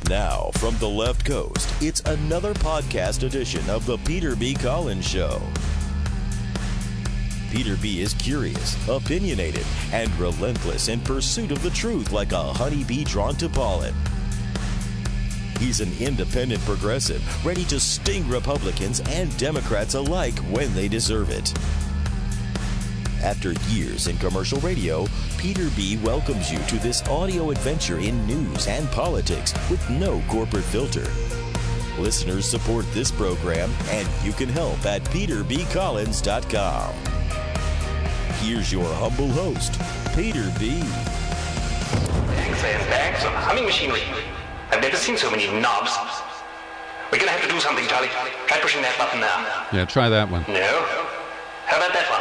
Now, from the left coast, it's another podcast edition of The Peter B. Collins Show. Peter B. is curious, opinionated, and relentless in pursuit of the truth like a honeybee drawn to pollen. He's an independent progressive, ready to sting Republicans and Democrats alike when they deserve it. After years in commercial radio, Peter B. welcomes you to this audio adventure in news and politics with no corporate filter. Listeners support this program, and you can help at peterbcollins.com. Here's your humble host, Peter B. Bags and bags of humming machinery. I've never seen so many knobs. We're going to have to do something, Charlie. Try pushing that button now. Yeah, try that one. No. How about that one?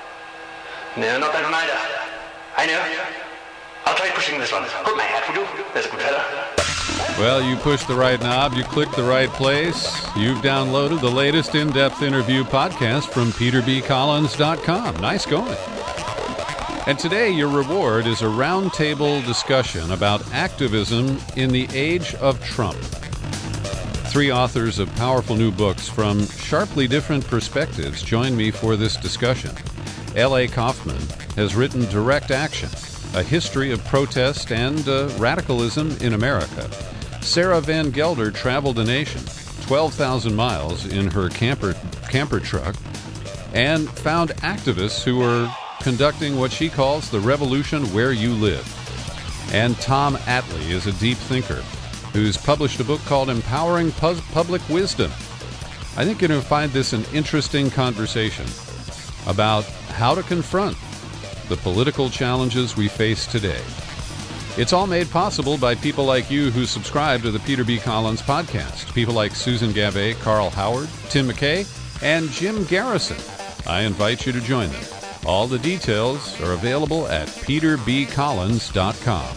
No, not that one either. I know. I'll try pushing this one. Hold my hat, will you? There's a good fella. Well, you pushed the right knob, you clicked the right place. You've downloaded the latest in-depth interview podcast from peterbcollins.com. Nice going. And today, your reward is a roundtable discussion about activism in the age of Trump. 3 authors of powerful new books from sharply different perspectives join me for this discussion. L.A. Kaufman has written Direct Action, A History of Protest and Radicalism in America. Sarah Van Gelder traveled the nation, 12,000 miles in her camper truck, and found activists who were conducting what she calls the revolution where you live. And Tom Atlee is a deep thinker who's published a book called Empowering Public Wisdom. I think you're going to find this an interesting conversation about how to confront the political challenges we face today. It's all made possible by people like you who subscribe to the Peter B. Collins podcast. People like Susan Gavet, Carl Howard, Tim McKay, and Jim Garrison. I invite you to join them. All the details are available at peterbcollins.com.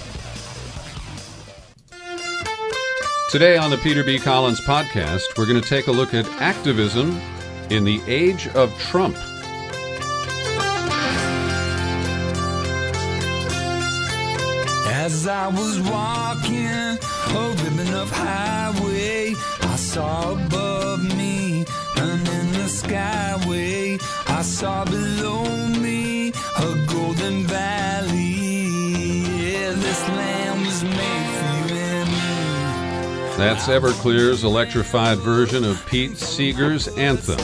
Today on the Peter B. Collins podcast, we're going to take a look at activism in the age of Trump. As I was walking a ribbon of highway, I saw above me and in the skyway, I saw below me a golden valley. Yeah, this land was made for you and me. That's Everclear's electrified version of Pete Seeger's anthem.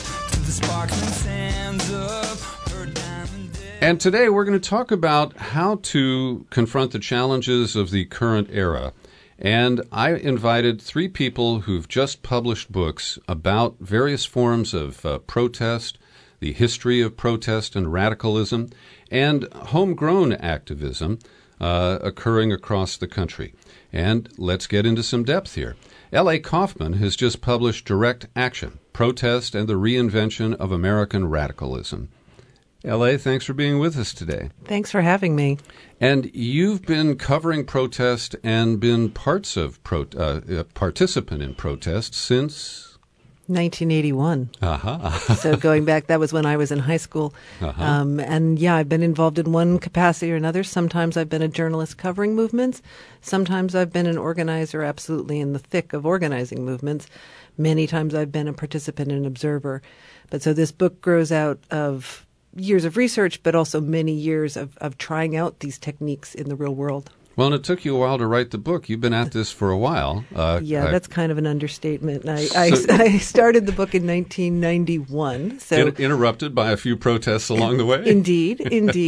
And today we're going to talk about how to confront the challenges of the current era. And I invited 3 people who've just published books about various forms of protest, the history of protest and radicalism, and homegrown activism occurring across the country. And let's get into some depth here. L.A. Kaufman has just published Direct Action, Protest and the Reinvention of American Radicalism. L.A., thanks for being with us today. Thanks for having me. And you've been covering protest and been participant in protest since 1981. Uh-huh. So going back, that was when I was in high school. Uh-huh. And yeah, I've been involved in one capacity or another. Sometimes I've been a journalist covering movements. Sometimes I've been an organizer, absolutely in the thick of organizing movements. Many times I've been a participant and observer. But so this book grows out of years of research, but also many years of trying out these techniques in the real world. Well, and it took you a while to write the book. You've been at this for a while. That's kind of an understatement. I started the book in 1991. So interrupted by a few protests along the way? Indeed.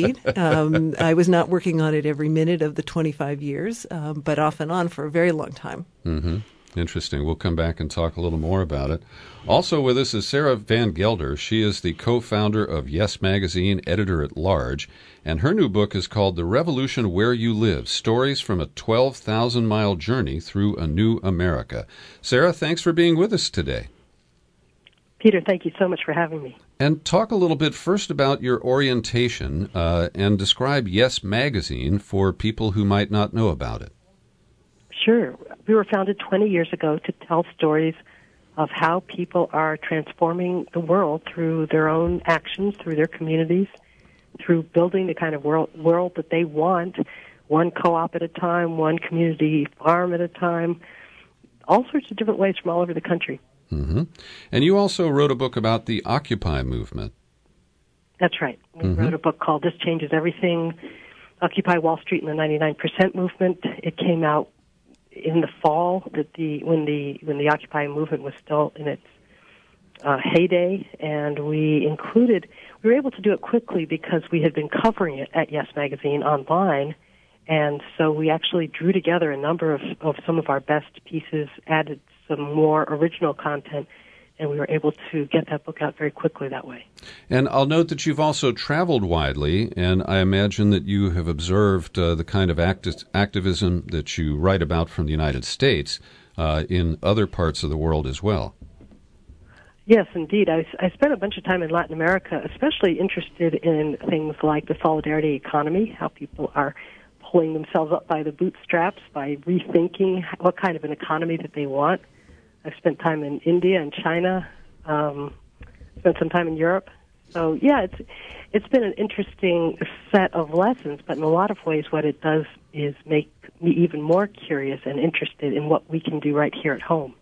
I was not working on it every minute of the 25 years, but off and on for a very long time. Mm-hmm. Interesting. We'll come back and talk a little more about it. Also with us is Sarah Van Gelder. She is the co-founder of Yes Magazine, editor-at-large, and her new book is called The Revolution Where You Live, Stories from a 12,000-Mile Journey Through a New America. Sarah, thanks for being with us today. Peter, thank you so much for having me. And talk a little bit first about your orientation and describe Yes Magazine for people who might not know about it. Sure. We were founded 20 years ago to tell stories of how people are transforming the world through their own actions, through their communities, through building the kind of world that they want one co-op at a time, one community farm at a time, all sorts of different ways from all over the country. Mm-hmm. And you also wrote a book about the Occupy movement. That's right. We wrote a book called This Changes Everything, Occupy Wall Street and the 99% Movement. It came out in the fall when the Occupy movement was still in its heyday, and we were able to do it quickly because we had been covering it at Yes Magazine online, and so we actually drew together a number of some of our best pieces, added some more original content, and we were able to get that book out very quickly that way. And I'll note that you've also traveled widely, and I imagine that you have observed the kind of activism that you write about from the United States in other parts of the world as well. Yes, indeed. I spent a bunch of time in Latin America, especially interested in things like the solidarity economy, how people are pulling themselves up by the bootstraps by rethinking what kind of an economy that they want. I've spent time in India and China, spent some time in Europe. So, yeah, it's been an interesting set of lessons, but in a lot of ways what it does is make me even more curious and interested in what we can do right here at home.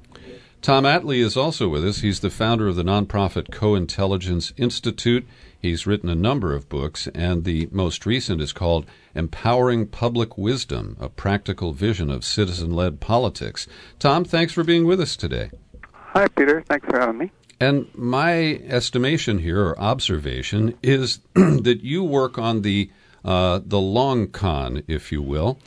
Tom Atlee is also with us. He's the founder of the nonprofit Co-Intelligence Institute. He's written a number of books, and the most recent is called Empowering Public Wisdom, a Practical Vision of Citizen-Led Politics. Tom, thanks for being with us today. Hi, Peter. Thanks for having me. And my estimation here, or observation, is that you work on the long con, if you will,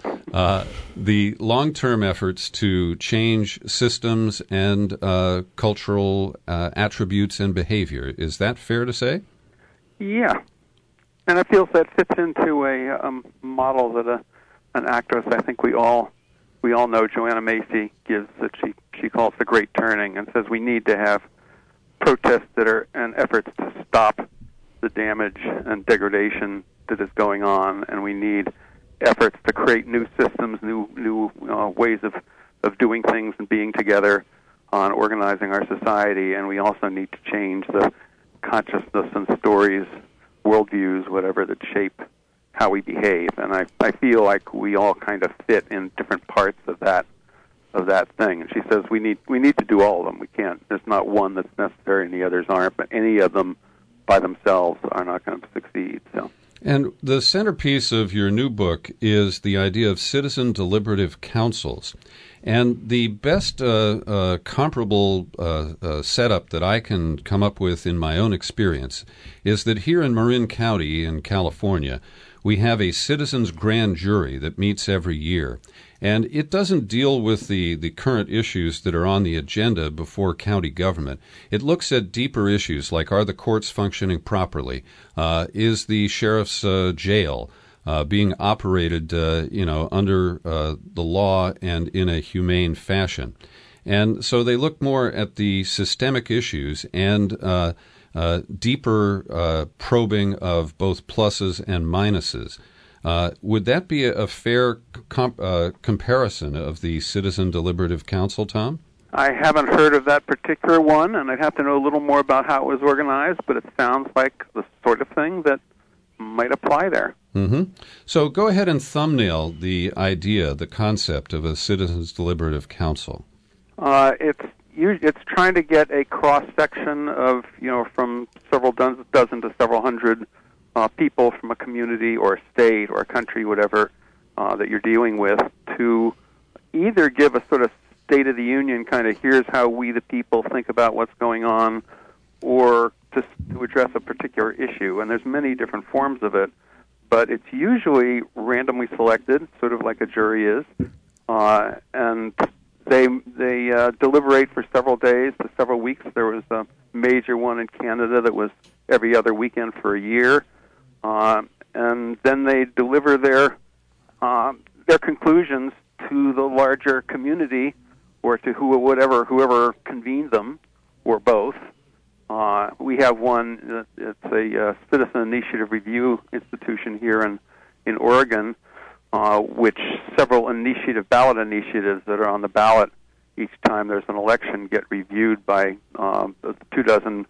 the long-term efforts to change systems and cultural attributes and behavior. Is that fair to say? Yeah, and I feel that fits into a model that an actress I think we all know, Joanna Macy, gives, that she calls the Great Turning, and says we need to have protests and efforts to stop the damage and degradation that is going on, and we need efforts to create new systems, new ways of doing things and being together on organizing our society, and we also need to change the consciousness and stories, worldviews, whatever, that shape how we behave. And I feel like we all kind of fit in different parts of that thing. And she says we need to do all of them. We can't. There's not one that's necessary and the others aren't, but any of them by themselves are not going to succeed. So. And the centerpiece of your new book is the idea of citizen deliberative councils. And the best comparable setup that I can come up with in my own experience is that here in Marin County in California, we have a citizens grand jury that meets every year. And it doesn't deal with the current issues that are on the agenda before county government. It looks at deeper issues like, are the courts functioning properly? Is the sheriff's jail being operated, under the law and in a humane fashion? And so they look more at the systemic issues and deeper probing of both pluses and minuses. Would that be a fair comparison of the Citizen Deliberative Council, Tom? I haven't heard of that particular one, and I'd have to know a little more about how it was organized, but it sounds like the sort of thing that might apply there. Mm-hmm. So go ahead and thumbnail the idea, the concept of a Citizens Deliberative Council. It's trying to get a cross-section of, from several dozen to several hundred people from a community or a state or a country, whatever, that you're dealing with, to either give a sort of State of the Union kind of here's how we the people think about what's going on, or to address a particular issue. And there's many different forms of it, but it's usually randomly selected, sort of like a jury is, and they deliberate for several days to several weeks. There was a major one in Canada that was every other weekend for a year. And then they deliver their conclusions to the larger community, or to whoever convened them, or both. We have one. It's a Citizen Initiative Review Institution here in Oregon, which several ballot initiatives that are on the ballot each time there's an election get reviewed by 24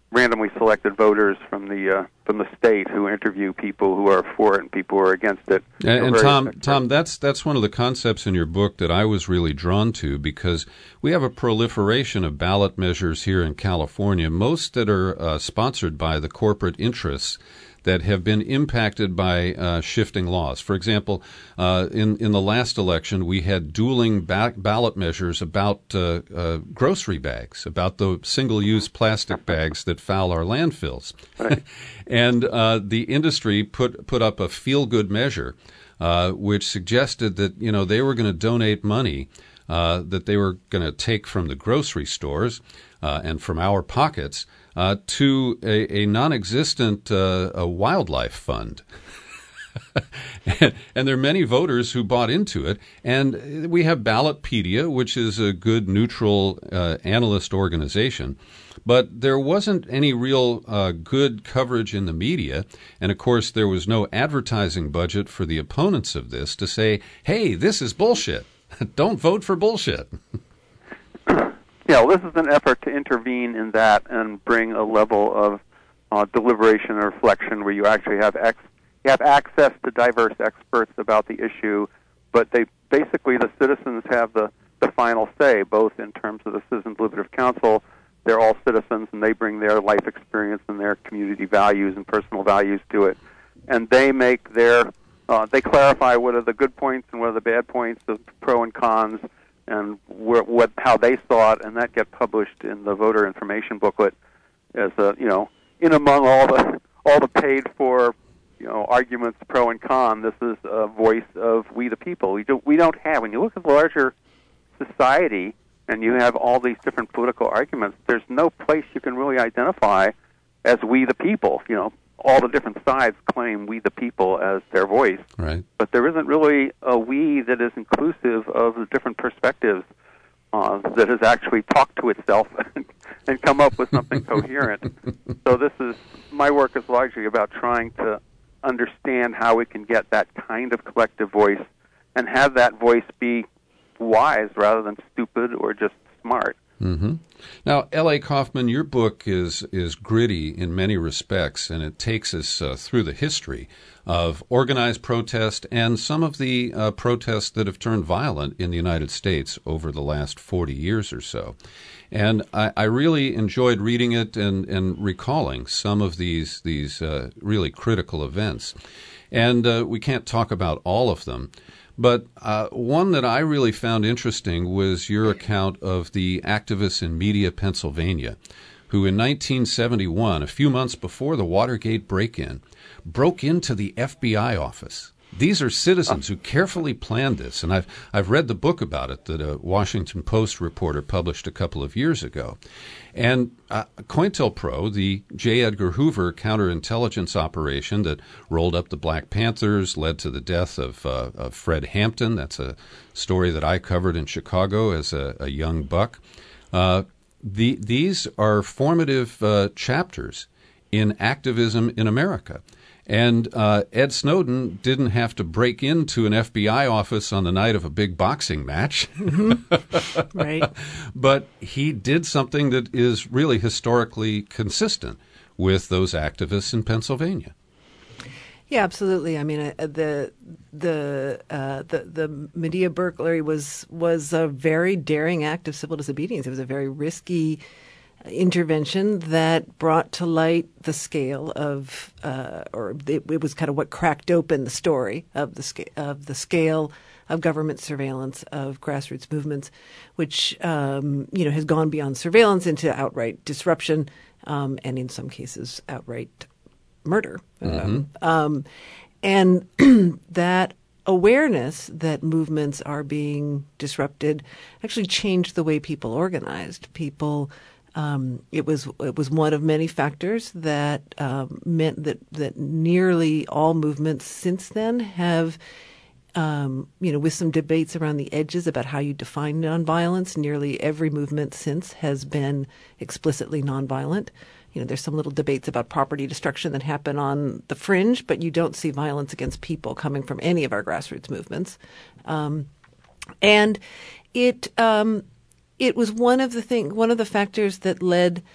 randomly selected voters from the state who interview people who are for it and people who are against it. And Tom, that's one of the concepts in your book that I was really drawn to, because we have a proliferation of ballot measures here in California, most that are sponsored by the corporate interests that have been impacted by shifting laws. For example, in the last election, we had dueling ballot measures about grocery bags, about the single-use plastic bags that foul our landfills. Right. And the industry put up a feel-good measure, which suggested that they were going to donate money that they were going to take from the grocery stores and from our pockets to a non-existent wildlife fund. And there are many voters who bought into it. And we have Ballotpedia, which is a good, neutral analyst organization. But there wasn't any real good coverage in the media. And, of course, there was no advertising budget for the opponents of this to say, hey, this is bullshit. Don't vote for bullshit. Yeah, well, this is an effort to intervene in that and bring a level of deliberation and reflection where you actually have access to diverse experts about the issue, but basically the citizens have the final say, both in terms of the Citizens Deliberative Council. They're all citizens, and they bring their life experience and their community values and personal values to it, and they make they clarify what are the good points and what are the bad points, the pro and cons, and how they saw it, and that get published in the voter information booklet as in among all the paid for arguments pro and con. This is a voice of we the people. We don't have, when you look at the larger society and you have all these different political arguments, there's no place you can really identify as we the people. All the different sides claim we the people as their voice. Right. But there isn't really a we that is inclusive of the different perspectives that has actually talked to itself and come up with something coherent. So my work is largely about trying to understand how we can get that kind of collective voice and have that voice be wise rather than stupid or just smart. Mm-hmm. Now, L.A. Kaufman, your book is gritty in many respects, and it takes us through the history of organized protest and some of the protests that have turned violent in the United States over the last 40 years or so. And I really enjoyed reading it and recalling some of these really critical events. And we can't talk about all of them. But one that I really found interesting was your account of the activists in Media, Pennsylvania, who in 1971, a few months before the Watergate break-in, broke into the FBI office. These are citizens who carefully planned this, and I've read the book about it that a Washington Post reporter published a couple of years ago. And COINTELPRO, the J. Edgar Hoover counterintelligence operation that rolled up the Black Panthers, led to the death of Fred Hampton. That's a story that I covered in Chicago as a young buck. These are formative chapters in activism in America. And Ed Snowden didn't have to break into an FBI office on the night of a big boxing match. Mm-hmm. Right. But he did something that is really historically consistent with those activists in Pennsylvania. Yeah, absolutely. I mean, the Medea burglary was a very daring act of civil disobedience. It was a very risky intervention that brought to light the scale of, it was kind of what cracked open the story of the scale of government surveillance of grassroots movements, which has gone beyond surveillance into outright disruption, and in some cases outright murder. Mm-hmm. And that awareness that movements are being disrupted actually changed the way people organized. It was one of many factors that meant that nearly all movements since then have, with some debates around the edges about how you define nonviolence, nearly every movement since has been explicitly nonviolent. There's some little debates about property destruction that happen on the fringe, but you don't see violence against people coming from any of our grassroots movements. And it was one of the factors that led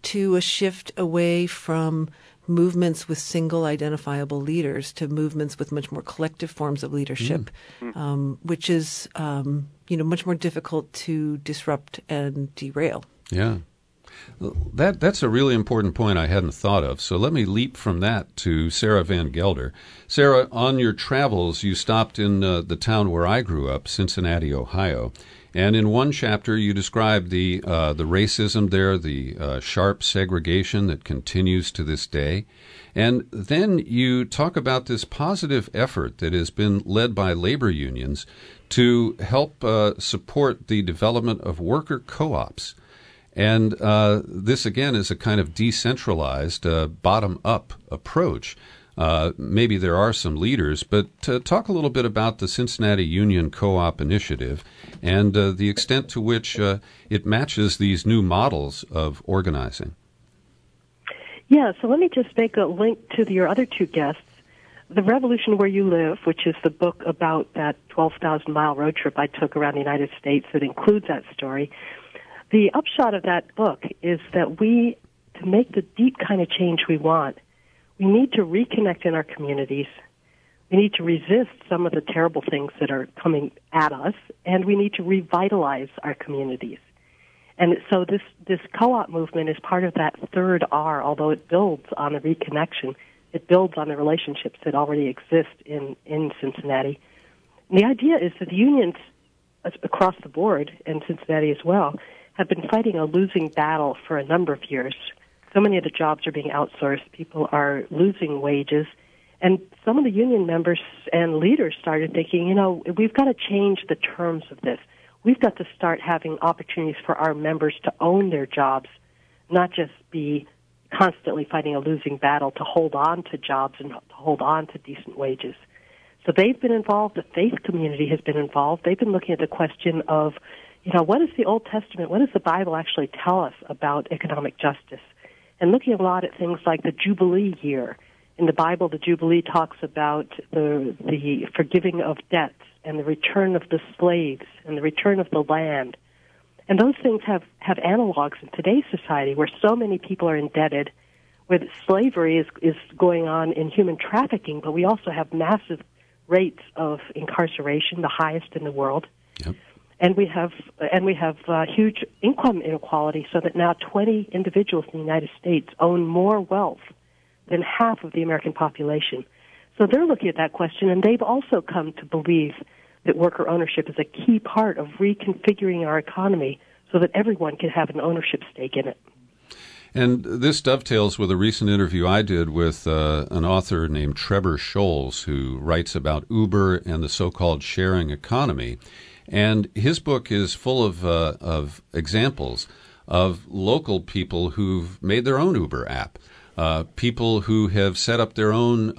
to a shift away from movements with single identifiable leaders to movements with much more collective forms of leadership, which is, much more difficult to disrupt and derail. Yeah. That's a really important point I hadn't thought of. So let me leap from that to Sarah Van Gelder. Sarah, on your travels, you stopped in the town where I grew up, Cincinnati, Ohio. And in one chapter, you described the racism there, the sharp segregation that continues to this day. And then you talk about this positive effort that has been led by labor unions to help support the development of worker co-ops. And this, again, is a kind of decentralized, bottom-up approach. Maybe there are some leaders, but talk a little bit about the Cincinnati Union Co-op Initiative and the extent to which it matches these new models of organizing. Yeah, so let me just make a link to your other two guests. The Revolution Where You Live, which is the book about that 12,000-mile road trip I took around the United States that includes that story. The upshot of that book is that to make the deep kind of change we want, we need to reconnect in our communities. We need to resist some of the terrible things that are coming at us, and we need to revitalize our communities. And so this co-op movement is part of that third R, although it builds on the reconnection. It builds on the relationships that already exist in Cincinnati. And the idea is that the unions across the board, and Cincinnati as well, have been fighting a losing battle for a number of years. So many of the jobs are being outsourced. People are losing wages. And some of the union members and leaders started thinking, we've got to change the terms of this. We've got to start having opportunities for our members to own their jobs, not just be constantly fighting a losing battle to hold on to jobs and to hold on to decent wages. So they've been involved. The faith community has been involved. They've been looking at the question of, what does the Old Testament, what does the Bible actually tell us about economic justice? And looking a lot at things like the Jubilee year. In the Bible, the Jubilee talks about the forgiving of debts and the return of the slaves and the return of the land. And those things have analogs in today's society where so many people are indebted, where slavery is going on in human trafficking, but we also have massive rates of incarceration, the highest in the world. Yep. And we have huge income inequality, so that now 20 individuals in the United States own more wealth than half of the American population. So they're looking at that question, and they've also come to believe that worker ownership is a key part of reconfiguring our economy so that everyone can have an ownership stake in it. And this dovetails with a recent interview I did with an author named Trevor Scholes, who writes about Uber and the so-called sharing economy. And his book is full of examples of local people who've made their own Uber app, people who have set up their own,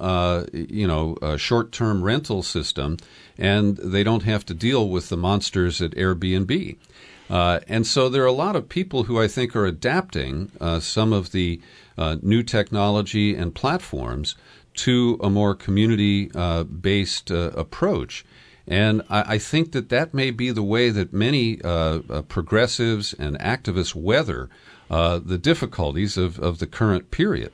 short-term rental system, and they don't have to deal with the monsters at Airbnb. And so there are a lot of people who I think are adapting some of the new technology and platforms to a more community-based approach. And I think that may be the way that many progressives and activists weather the difficulties of the current period.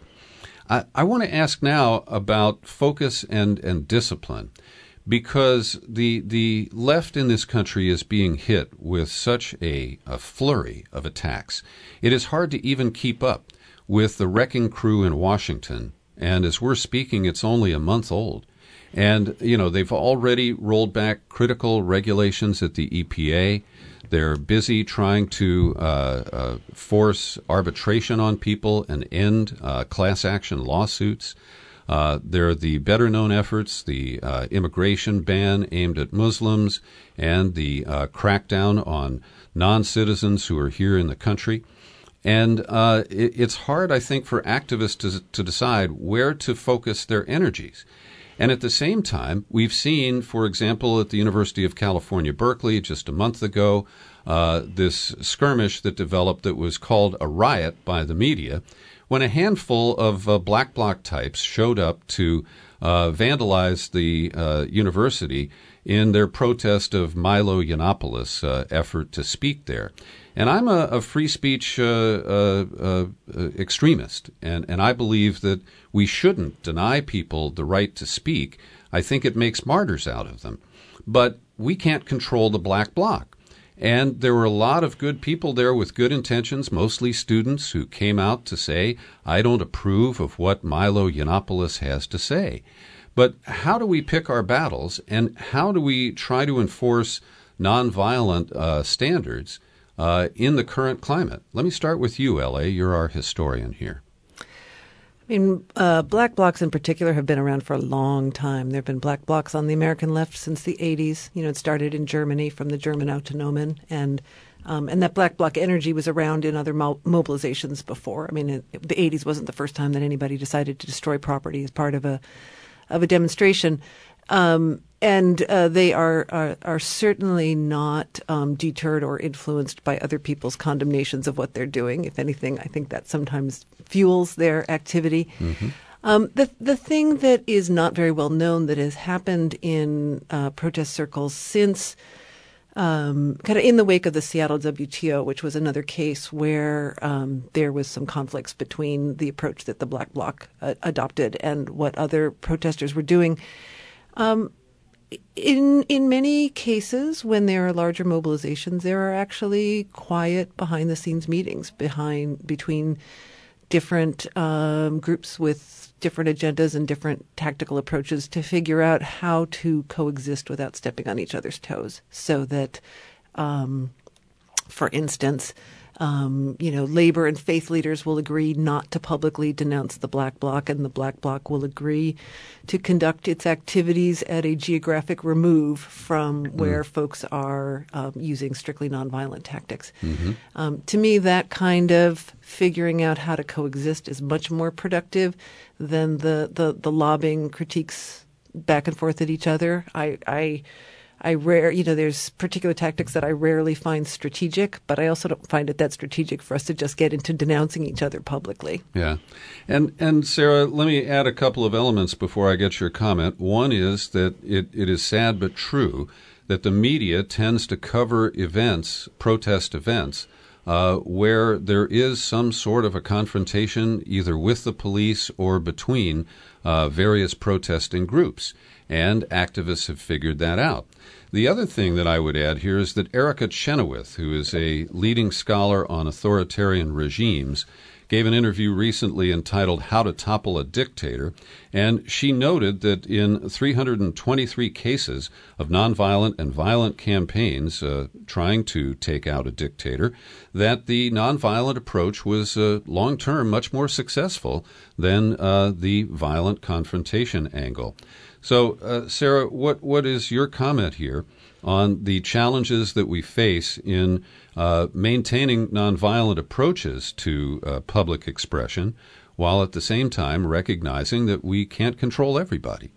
I want to ask now about focus and discipline, because the left in this country is being hit with such a flurry of attacks. It is hard to even keep up with the wrecking crew in Washington. And as we're speaking, it's only a month old. And, they've already rolled back critical regulations at the EPA. They're busy trying to force arbitration on people and end class action lawsuits. There are the better-known efforts, the immigration ban aimed at Muslims and the crackdown on non-citizens who are here in the country. And it's hard, I think, for activists to decide where to focus their energies. And at the same time, we've seen, for example, at the University of California, Berkeley, just a month ago, this skirmish that developed that was called a riot by the media, when a handful of black bloc types showed up to vandalize the university in their protest of Milo Yiannopoulos' effort to speak there. And I'm a free speech extremist, and I believe that we shouldn't deny people the right to speak. I think it makes martyrs out of them. But we can't control the black bloc. And there were a lot of good people there with good intentions, mostly students, who came out to say, I don't approve of what Milo Yiannopoulos has to say. But how do we pick our battles, and how do we try to enforce nonviolent standards in the current climate? Let me start with you, L.A. You're our historian here. I mean, black blocs in particular have been around for a long time. There have been black blocs on the American left since the 80s. You know, it started in Germany from the German Autonomen, and that black bloc energy was around in other mobilizations before. I mean, the 80s wasn't the first time that anybody decided to destroy property as part of a demonstration. And they are certainly not deterred or influenced by other people's condemnations of what they're doing. If anything, I think that sometimes fuels their activity. Mm-hmm. The thing that is not very well known that has happened in protest circles since kind of in the wake of the Seattle WTO, which was another case where there was some conflicts between the approach that the Black Bloc adopted and what other protesters were doing. In many cases, when there are larger mobilizations, there are actually quiet behind-the-scenes meetings between different groups with different agendas and different tactical approaches to figure out how to coexist without stepping on each other's toes. So that, for instance, labor and faith leaders will agree not to publicly denounce the Black Bloc, and the Black Bloc will agree to conduct its activities at a geographic remove from where folks are using strictly nonviolent tactics. Mm-hmm. To me, that kind of figuring out how to coexist is much more productive than the lobbying critiques back and forth at each other. There's particular tactics that I rarely find strategic, but I also don't find it that strategic for us to just get into denouncing each other publicly. Yeah. And Sarah, let me add a couple of elements before I get your comment. One is that it is sad but true that the media tends to cover events, protest events, where there is some sort of a confrontation either with the police or between various protesting groups. And activists have figured that out. The other thing that I would add here is that Erica Chenoweth, who is a leading scholar on authoritarian regimes, gave an interview recently entitled How to Topple a Dictator, and she noted that in 323 cases of nonviolent and violent campaigns trying to take out a dictator, that the nonviolent approach was long-term much more successful than the violent confrontation angle. So, Sarah, what is your comment here on the challenges that we face in maintaining nonviolent approaches to public expression, while at the same time recognizing that we can't control everybody?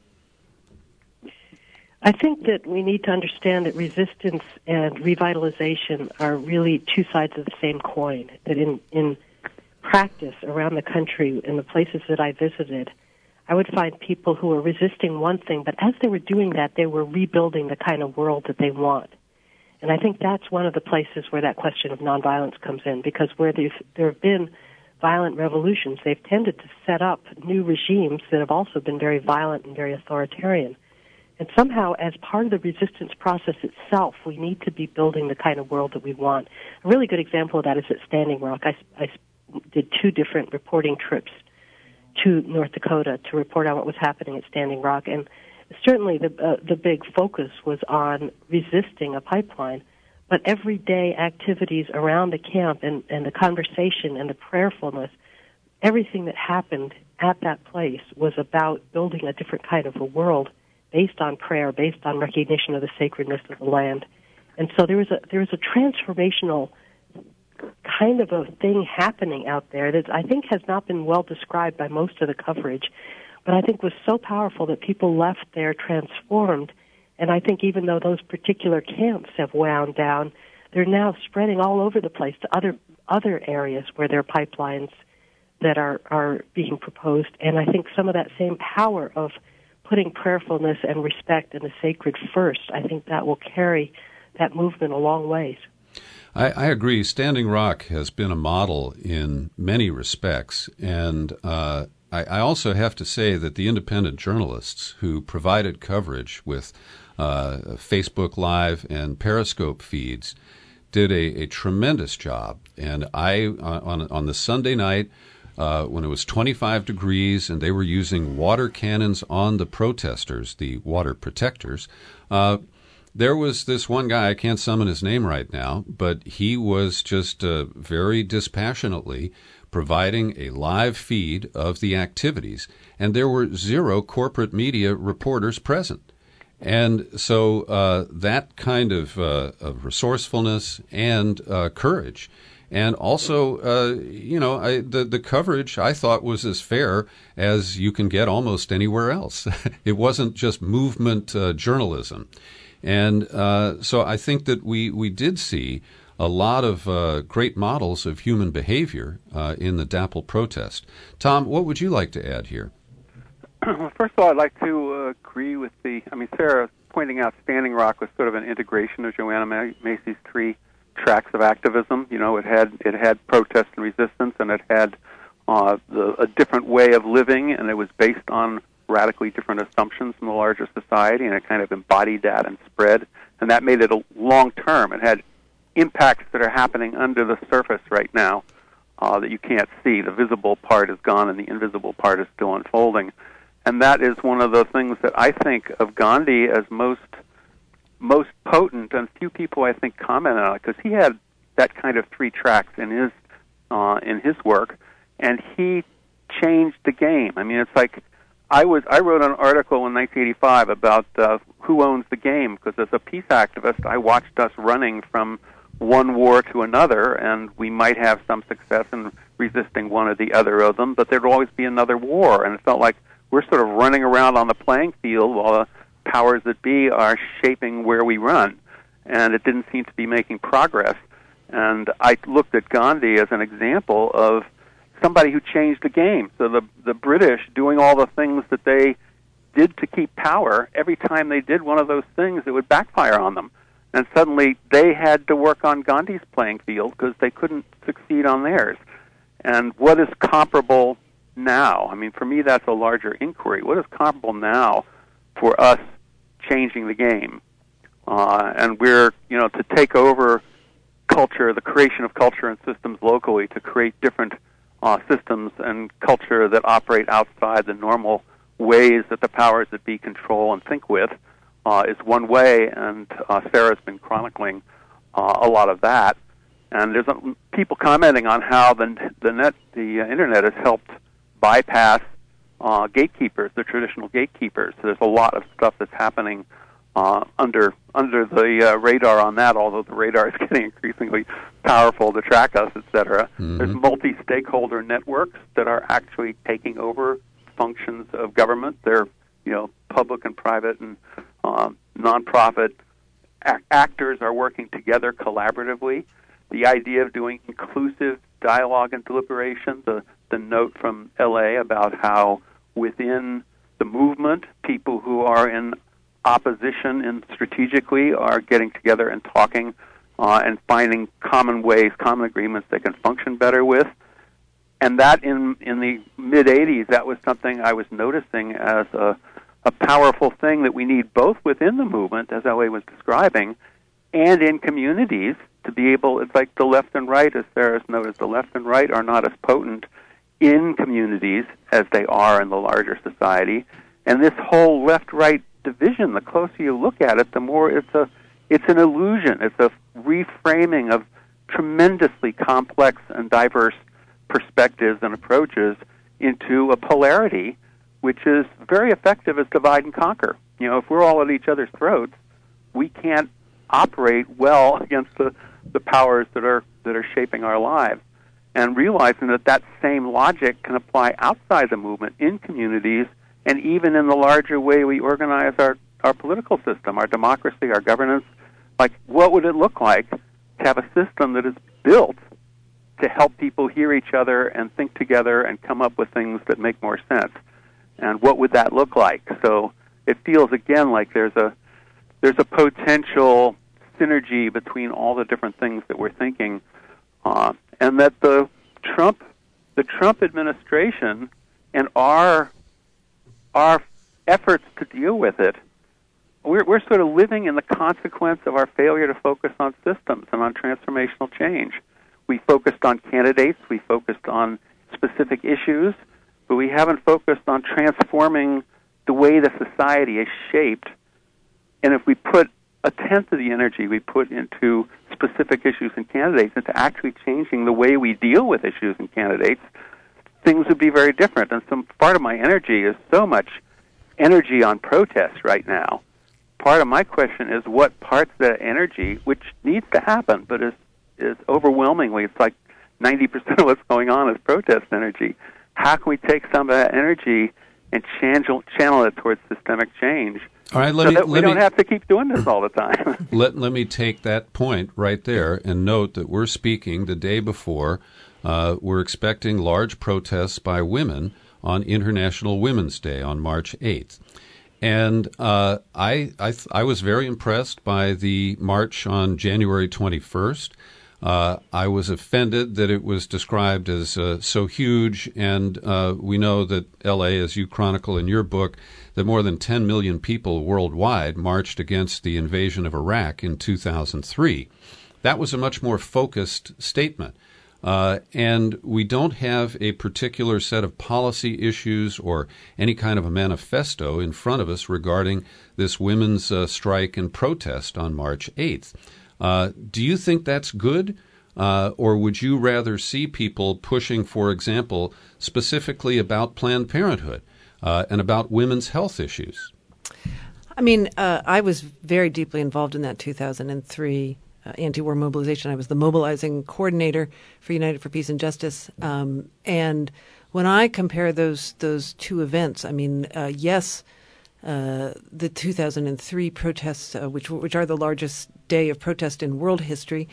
I think that we need to understand that resistance and revitalization are really two sides of the same coin, that in practice around the country, in the places that I visited, I would find people who were resisting one thing, but as they were doing that, they were rebuilding the kind of world that they want. And I think that's one of the places where that question of nonviolence comes in, because where there have been violent revolutions, they've tended to set up new regimes that have also been very violent and very authoritarian. And somehow, as part of the resistance process itself, we need to be building the kind of world that we want. A really good example of that is at Standing Rock. I did 2 different reporting trips to North Dakota to report on what was happening at Standing Rock, and certainly the big focus was on resisting a pipeline, but everyday activities around the camp and the conversation and the prayerfulness, everything that happened at that place was about building a different kind of a world based on prayer, based on recognition of the sacredness of the land. And so there was a transformational kind of a thing happening out there that I think has not been well described by most of the coverage, but I think was so powerful that people left there transformed. And I think even though those particular camps have wound down, they're now spreading all over the place to other areas where there are pipelines that are being proposed. And I think some of that same power of putting prayerfulness and respect and the sacred first, I think that will carry that movement a long ways. I agree. Standing Rock has been a model in many respects, and I also have to say that the independent journalists who provided coverage with Facebook Live and Periscope feeds did a tremendous job. And I, on the Sunday night, when it was 25 degrees and they were using water cannons on the protesters, the water protectors, there was this one guy, I can't summon his name right now, but he was just very dispassionately providing a live feed of the activities, and there were 0 corporate media reporters present. And so that kind of resourcefulness and courage, and also, the coverage I thought was as fair as you can get almost anywhere else. It wasn't just movement journalism. And so I think that we did see a lot of great models of human behavior in the DAPL protest. Tom, what would you like to add here? Well, first of all, I'd like to agree with Sarah pointing out Standing Rock was sort of an integration of Joanna Macy's 3 tracks of activism. You know, it had protest and resistance, and it had a different way of living, and it was based on radically different assumptions from the larger society, and it kind of embodied that and spread, and that made it a long term. It had impacts that are happening under the surface right now that you can't see. The visible part is gone, and the invisible part is still unfolding. And that is one of the things that I think of Gandhi as most potent, and few people, I think, comment on it, because he had that kind of 3 tracks in his work, and he changed the game. I mean, it's like I wrote an article in 1985 about who owns the game, because as a peace activist, I watched us running from one war to another, and we might have some success in resisting one or the other of them, but there'd always be another war, and it felt like we're sort of running around on the playing field while the powers that be are shaping where we run, and it didn't seem to be making progress. And I looked at Gandhi as an example of somebody who changed the game. So the British doing all the things that they did to keep power, every time they did one of those things, it would backfire on them. And suddenly they had to work on Gandhi's playing field because they couldn't succeed on theirs. And what is comparable now? I mean, for me, that's a larger inquiry. What is comparable now for us changing the game? And we're, to take over culture, the creation of culture and systems locally, to create different systems and culture that operate outside the normal ways that the powers that be control and think with, is one way, and Sarah's been chronicling a lot of that. And there's people commenting on how the internet has helped bypass gatekeepers, the traditional gatekeepers. So there's a lot of stuff that's happening under the radar on that, although the radar is getting increasingly powerful to track us, etc. Mm-hmm. There's multi-stakeholder networks that are actually taking over functions of government. They're, public and private and nonprofit actors are working together collaboratively. The idea of doing inclusive dialogue and deliberation, the note from L.A. about how within the movement, people who are in opposition and strategically are getting together and talking and finding common ways, common agreements they can function better with. And that in the mid-'80s, that was something I was noticing as a powerful thing that we need both within the movement, as L.A. was describing, and in communities to be able, it's like the left and right, as Sarah's noticed, the left and right are not as potent in communities as they are in the larger society. And this whole left-right division, the closer you look at it, the more it's an illusion. It's a reframing of tremendously complex and diverse perspectives and approaches into a polarity, which is very effective as divide and conquer. If we're all at each other's throats, we can't operate well against the powers that are shaping our lives. And realizing that same logic can apply outside the movement, in communities, and even in the larger way we organize our political system, our democracy, our governance. Like, what would it look like to have a system that is built to help people hear each other and think together and come up with things that make more sense? and what would that look like? So it feels again like there's a potential synergy between all the different things that we're thinking, and that the Trump administration and our efforts to deal with it, we're sort of living in the consequence of our failure to focus on systems and on transformational change. We focused on candidates, we focused on specific issues, but we haven't focused on transforming the way the society is shaped. And if we put a tenth of the energy we put into specific issues and candidates into actually changing the way we deal with issues and candidates, things would be very different. And some part of my energy is so much energy on protest right now. Part of my question is what parts of that energy, which needs to happen, but is overwhelmingly, it's like 90% of what's going on is protest energy. How can we take some of that energy and channel it towards systemic change? All right, we don't have to keep doing this all the time. Let me take that point right there and note that we're speaking the day before. We're expecting large protests by women on International Women's Day on March 8th. And I was very impressed by the march on January 21st. I was offended that it was described as so huge, and we know that L.A., as you chronicle in your book, that more than 10 million people worldwide marched against the invasion of Iraq in 2003. That was a much more focused statement. And we don't have a particular set of policy issues or any kind of a manifesto in front of us regarding this women's strike and protest on March 8th. Do you think that's good? Or would you rather see people pushing, for example, specifically about Planned Parenthood and about women's health issues? I mean, I was very deeply involved in that 2003 anti-war mobilization. I was the mobilizing coordinator for United for Peace and Justice. And when I compare those two events, I mean, yes, the 2003 protests, which are the largest day of protest in world history,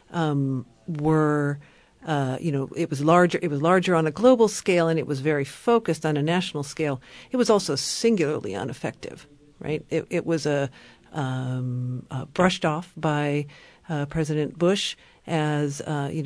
were it was larger. It was larger on a global scale, and it was very focused on a national scale. It was also singularly ineffective, right? It was brushed off by President Bush as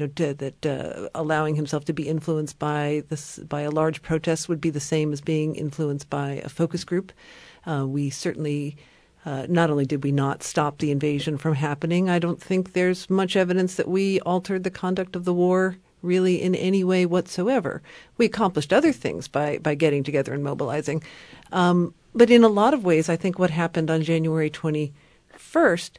allowing himself to be influenced by a large protest would be the same as being influenced by a focus group. We certainly not only did we not stop the invasion from happening, I don't think there's much evidence that we altered the conduct of the war really in any way whatsoever. We accomplished other things by getting together and mobilizing. But in a lot of ways, I think what happened on January 21st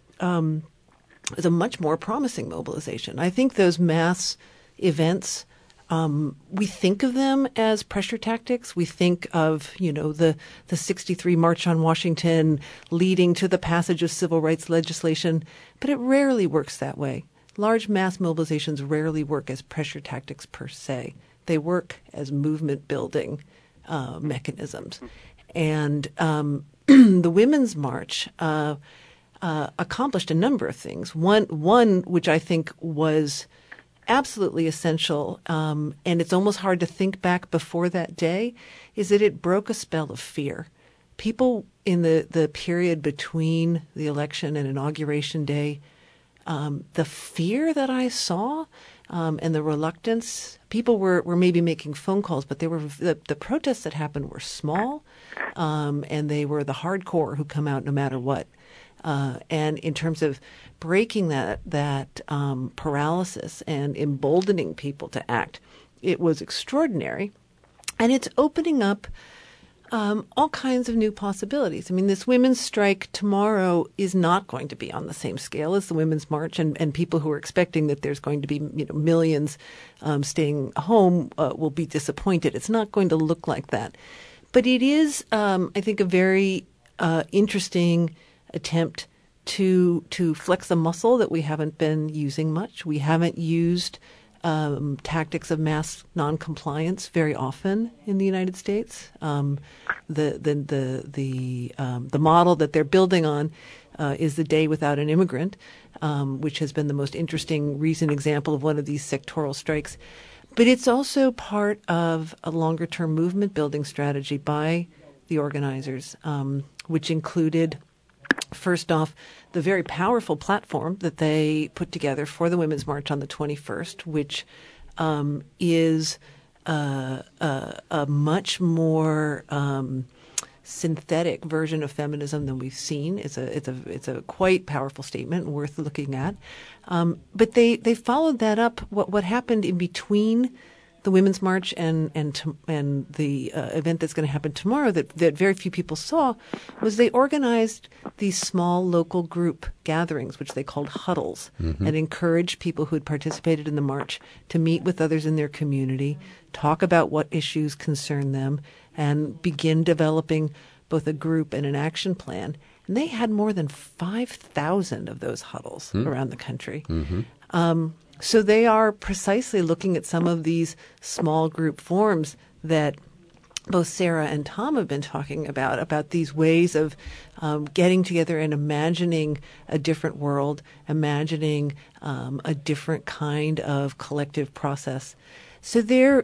was a much more promising mobilization. I think those mass events, we think of them as pressure tactics. We think of, the 63 March on Washington leading to the passage of civil rights legislation, but it rarely works that way. Large mass mobilizations rarely work as pressure tactics per se. They work as movement building mechanisms. And the Women's March accomplished a number of things. One which I think was absolutely essential, and it's almost hard to think back before that day, is that it broke a spell of fear. People in the period between the election and Inauguration Day, the fear that I saw and the reluctance, people were maybe making phone calls, but the protests that happened were small, and they were the hardcore who come out no matter what. And in terms of breaking that paralysis and emboldening people to act, it was extraordinary. And it's opening up all kinds of new possibilities. I mean, this women's strike tomorrow is not going to be on the same scale as the Women's March, and people who are expecting that there's going to be millions staying home will be disappointed. It's not going to look like that. But it is, I think, a very interesting attempt to flex a muscle that we haven't been using much. We haven't used tactics of mass noncompliance very often in the United States. The model that they're building on is the Day Without an Immigrant, which has been the most interesting recent example of one of these sectoral strikes. But it's also part of a longer-term movement-building strategy by the organizers, which included, first off, the very powerful platform that they put together for the Women's March on the 21st, which is a much more synthetic version of feminism than we've seen. It's a quite powerful statement, worth looking at. But they followed that up. What happened in between the Women's March and the event that's going to happen tomorrow that very few people saw was they organized these small local group gatherings, which they called huddles, and encouraged people who had participated in the march to meet with others in their community, talk about what issues concern them, and begin developing both a group and an action plan. And they had more than 5,000 of those huddles around the country. So they are precisely looking at some of these small group forms that both Sarah and Tom have been talking about these ways of getting together and imagining a different world, imagining a different kind of collective process. So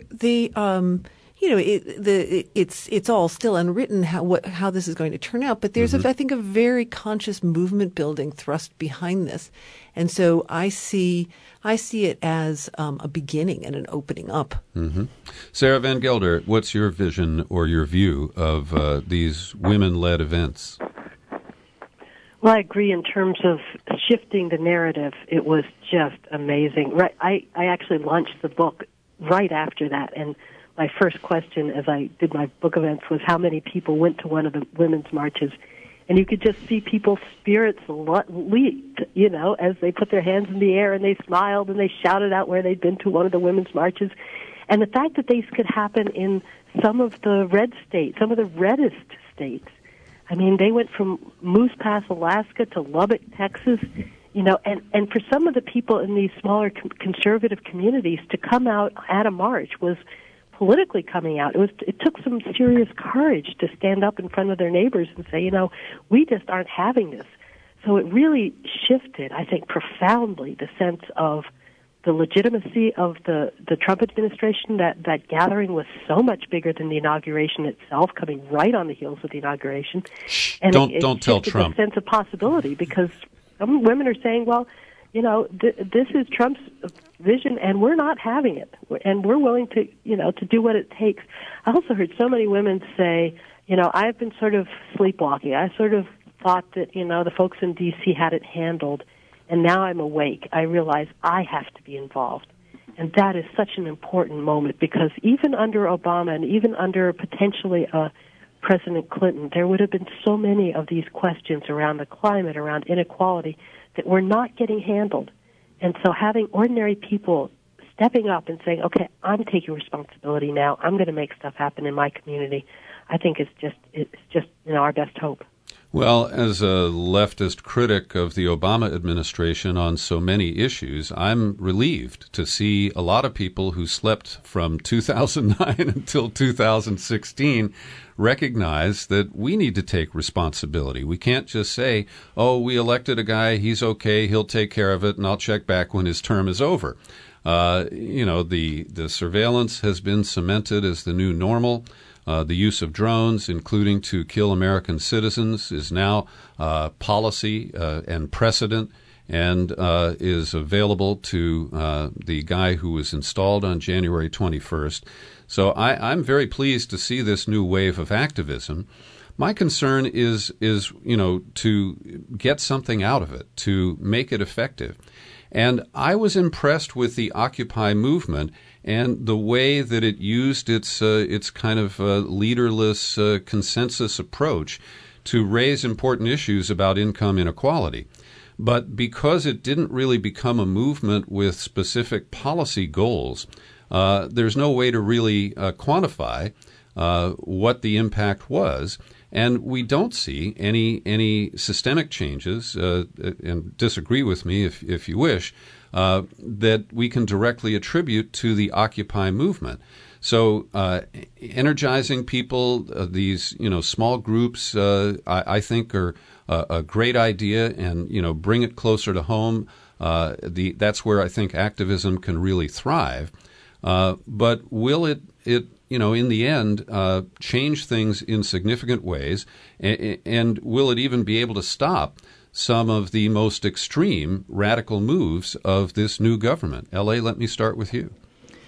it's all still unwritten how this is going to turn out, but there's I think a very conscious movement building thrust behind this, and so I see it as a beginning and an opening up. Sarah Van Gelder, what's your vision or your view of these women-led events? Well, I agree in terms of shifting the narrative. It was just amazing. Right, I actually launched the book right after that, and my first question as I did my book events was how many people went to one of the women's marches. And you could just see people's spirits leap, as they put their hands in the air and they smiled and they shouted out where they'd been to one of the women's marches. And the fact that these could happen in some of the red states, some of the reddest states. I mean, they went from Moose Pass, Alaska to Lubbock, Texas, and for some of the people in these smaller conservative communities to come out at a march was politically coming out. It took some serious courage to stand up in front of their neighbors and say, we just aren't having this. So it really shifted, I think, profoundly the sense of the legitimacy of the Trump administration. That gathering was so much bigger than the inauguration itself, coming right on the heels of the inauguration. And don't tell Trump. The sense of possibility, because some women are saying, well, this is Trump's vision, and we're not having it, and we're willing to, to do what it takes. I also heard so many women say, I've been sort of sleepwalking. I sort of thought that, the folks in D.C. had it handled, and now I'm awake. I realize I have to be involved. And that is such an important moment, because even under Obama and even under potentially President Clinton, there would have been so many of these questions around the climate, around inequality, that were not getting handled. And so having ordinary people stepping up and saying, okay, I'm taking responsibility now, I'm going to make stuff happen in my community, I think it's just our best hope. Well, as a leftist critic of the Obama administration on so many issues, I'm relieved to see a lot of people who slept from 2009 until 2016 recognize that we need to take responsibility. We can't just say, oh, we elected a guy, he's okay, he'll take care of it, and I'll check back when his term is over. The surveillance has been cemented as the new normal. The use of drones, including to kill American citizens, is now policy and precedent, and is available to the guy who was installed on January 21st. So I'm very pleased to see this new wave of activism. My concern is to get something out of it, to make it effective. And I was impressed with the Occupy movement and the way that it used its kind of leaderless consensus approach to raise important issues about income inequality. But because it didn't really become a movement with specific policy goals, there's no way to really quantify what the impact was. And we don't see any systemic changes, and disagree with me if you wish, that we can directly attribute to the Occupy movement. So energizing people, these small groups, I think are a great idea, and bring it closer to home. That's where I think activism can really thrive. But will it in the end, change things in significant ways? And will it even be able to stop some of the most extreme radical moves of this new government? L.A., let me start with you.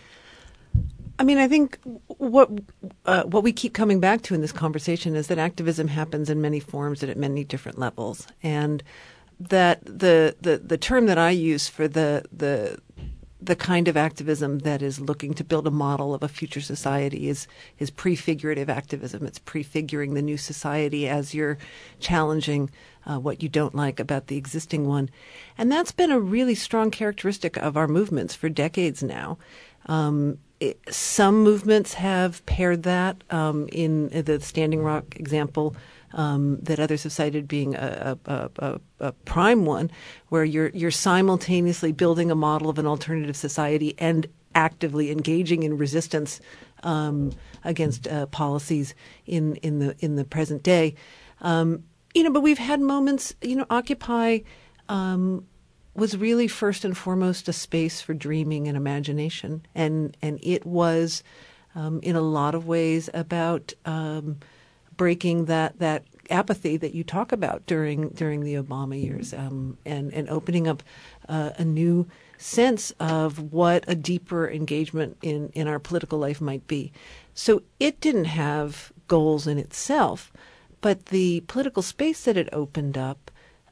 I mean, I think what we keep coming back to in this conversation is that activism happens in many forms and at many different levels, and that the term that I use for the kind of activism that is looking to build a model of a future society is prefigurative activism. It's prefiguring the new society as you're challenging what you don't like about the existing one. And that's been a really strong characteristic of our movements for decades now. Some movements have paired that in the Standing Rock example that others have cited being a prime one, where you're simultaneously building a model of an alternative society and actively engaging in resistance against policies in the present day. But we've had moments. Occupy was really first and foremost a space for dreaming and imagination, and it was in a lot of ways about breaking that apathy that you talk about during the Obama years, and opening up a new sense of what a deeper engagement in our political life might be. So it didn't have goals in itself, but the political space that it opened up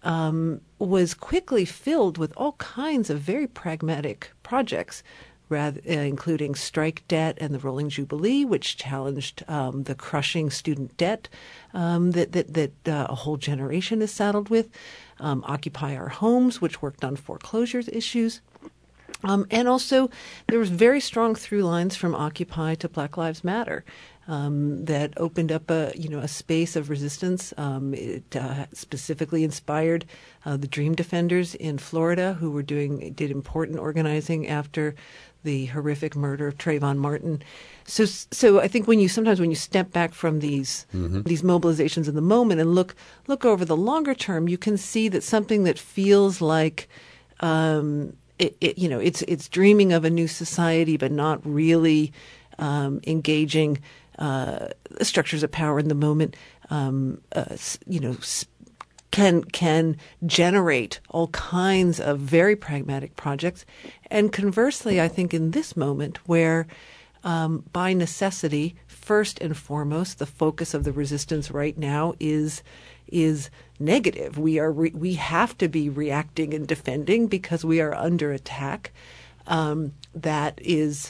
was quickly filled with all kinds of very pragmatic projects, including strike debt and the Rolling Jubilee, which challenged the crushing student debt that a whole generation is saddled with, Occupy Our Homes, which worked on foreclosure issues. And also there was very strong through lines from Occupy to Black Lives Matter. That opened up a space of resistance. It specifically inspired the Dream Defenders in Florida, who did important organizing after the horrific murder of Trayvon Martin. So I think when you step back from these mobilizations in the moment and look over the longer term, you can see that something that feels like it's dreaming of a new society, but not really engaging structures of power in the moment, can generate all kinds of very pragmatic projects. And conversely, I think in this moment where by necessity, first and foremost, the focus of the resistance right now is negative. We have to be reacting and defending because we are under attack. That is,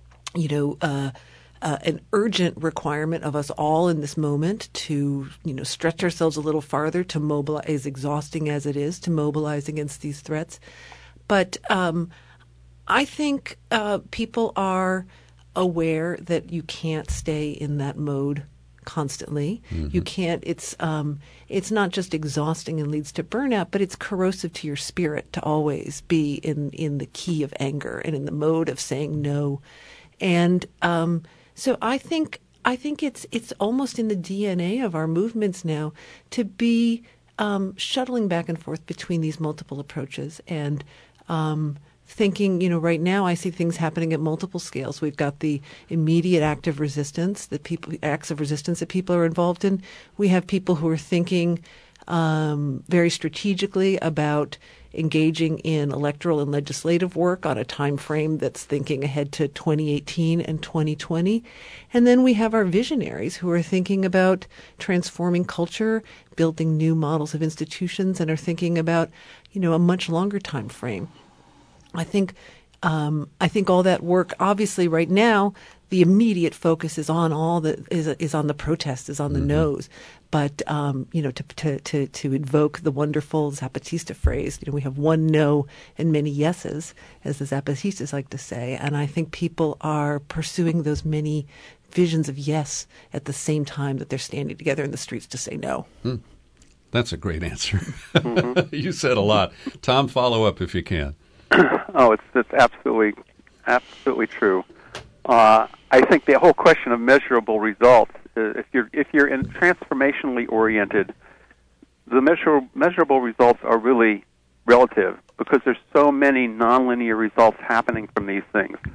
an urgent requirement of us all in this moment to, stretch ourselves a little farther, to mobilize, as exhausting as it is, to mobilize against these threats. But I think people are aware that you can't stay in that mode constantly. You can't. It's not just exhausting and leads to burnout, but it's corrosive to your spirit to always be in the key of anger and in the mode of saying no. And so I think it's almost in the DNA of our movements now to be shuttling back and forth between these multiple approaches and thinking, right now I see things happening at multiple scales. We've got the immediate acts of resistance that people are involved in. We have people who are thinking very strategically about engaging in electoral and legislative work on a time frame that's thinking ahead to 2018 and 2020. And then we have our visionaries who are thinking about transforming culture, building new models of institutions, and are thinking about, a much longer time frame. I think all that work, obviously right now, the immediate focus is on is on the protest, is on the no's. But to invoke the wonderful Zapatista phrase, we have one no and many yeses, as the Zapatistas like to say. And I think people are pursuing those many visions of yes at the same time that they're standing together in the streets to say no. That's a great answer. You said a lot. Tom, follow up if you can. Oh, it's absolutely true. I think the whole question of measurable results, if you're transformationally oriented, the measurable results are really relative because there's so many nonlinear results happening from these things.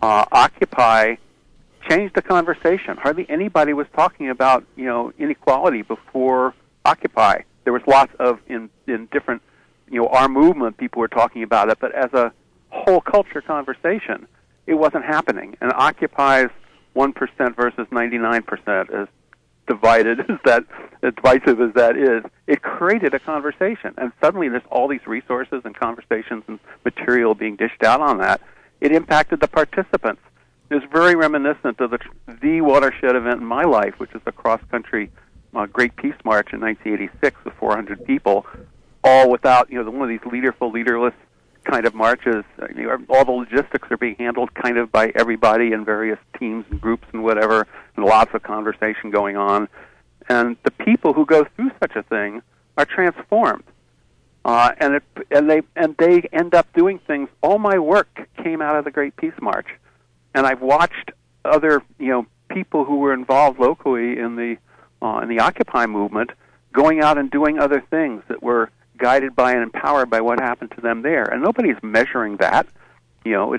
Occupy changed the conversation. Hardly anybody was talking about, inequality before Occupy. There was lots of, in different, our movement, people were talking about it, but as a whole culture conversation, it wasn't happening. And Occupy's 1% versus 99%, as divisive as that is, it created a conversation. And suddenly there's all these resources and conversations and material being dished out on that. It impacted the participants. It was very reminiscent of the watershed event in my life, which is the cross-country Great Peace March in 1986 with 400 people, all without, one of these leaderless kind of marches. All the logistics are being handled kind of by everybody in various teams and groups and whatever, and lots of conversation going on. And the people who go through such a thing are transformed. And they end up doing things. All my work came out of the Great Peace March. And I've watched other, people who were involved locally in the Occupy movement going out and doing other things that were guided by and empowered by what happened to them there. And nobody's measuring that. LA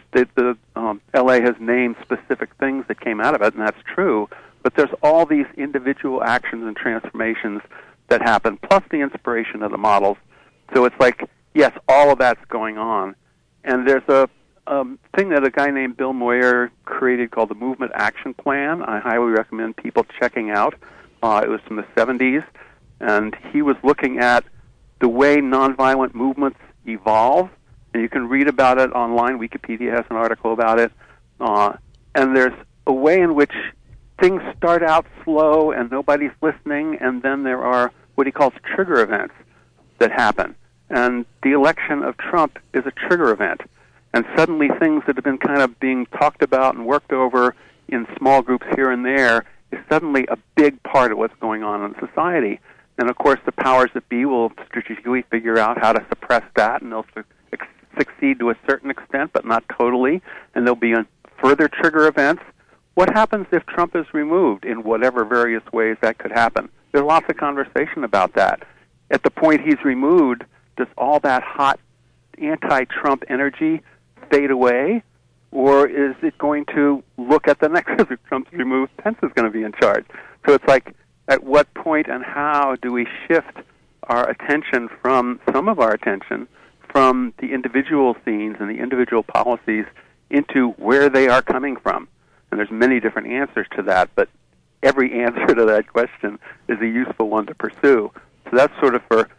has named specific things that came out of it, and that's true. But there's all these individual actions and transformations that happen, plus the inspiration of the models. So it's like, yes, all of that's going on. And there's a thing that a guy named Bill Moyer created called the Movement Action Plan. I highly recommend people checking out. It was from the 70s, and he was looking at the way nonviolent movements evolve, and you can read about it online. Wikipedia has an article about it. And there's a way in which things start out slow and nobody's listening, and then there are what he calls trigger events that happen. And the election of Trump is a trigger event. And suddenly things that have been kind of being talked about and worked over in small groups here and there is suddenly a big part of what's going on in society. And, of course, the powers that be will strategically figure out how to suppress that, and they'll succeed to a certain extent, but not totally. And there'll be further trigger events. What happens if Trump is removed in whatever various ways that could happen? There's lots of conversation about that. At the point he's removed, does all that hot anti-Trump energy fade away, or is it going to look at the next, if Trump's removed, Pence is going to be in charge? So it's like, at what point and how do we shift our attention from, some of our attention, from the individual scenes and the individual policies into where they are coming from? And there's many different answers to that, but every answer to that question is a useful one to pursue. So that's sort of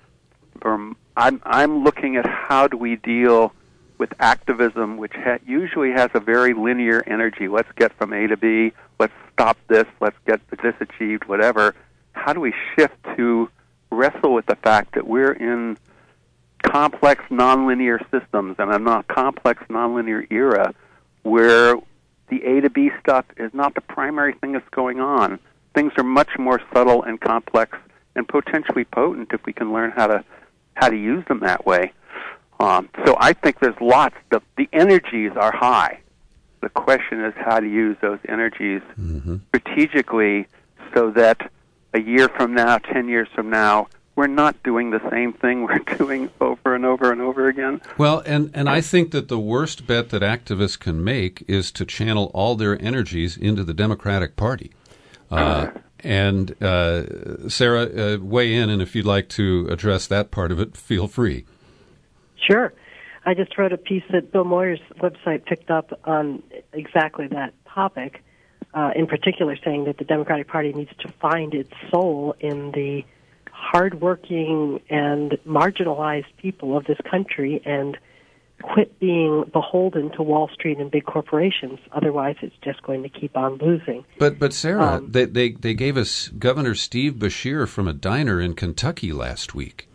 I'm looking at how do we deal with activism, which usually has a very linear energy. Let's get from A to B, let's stop this, let's get this achieved, whatever. How do we shift to wrestle with the fact that we're in complex nonlinear systems and a complex nonlinear era where the A to B stuff is not the primary thing that's going on. Things are much more subtle and complex and potentially potent if we can learn how to use them that way. So I think there's lots. The energies are high. The question is how to use those energies strategically so that a year from now, 10 years from now, we're not doing the same thing we're doing over and over and over again. Well, and I think that the worst bet that activists can make is to channel all their energies into the Democratic Party. And Sarah, weigh in, and if you'd like to address that part of it, feel free. Sure. I just wrote a piece that Bill Moyer's website picked up on exactly that topic, in particular saying that the Democratic Party needs to find its soul in the hardworking and marginalized people of this country and quit being beholden to Wall Street and big corporations. Otherwise, it's just going to keep on losing. But Sarah, they gave us Governor Steve Beshear from a diner in Kentucky last week.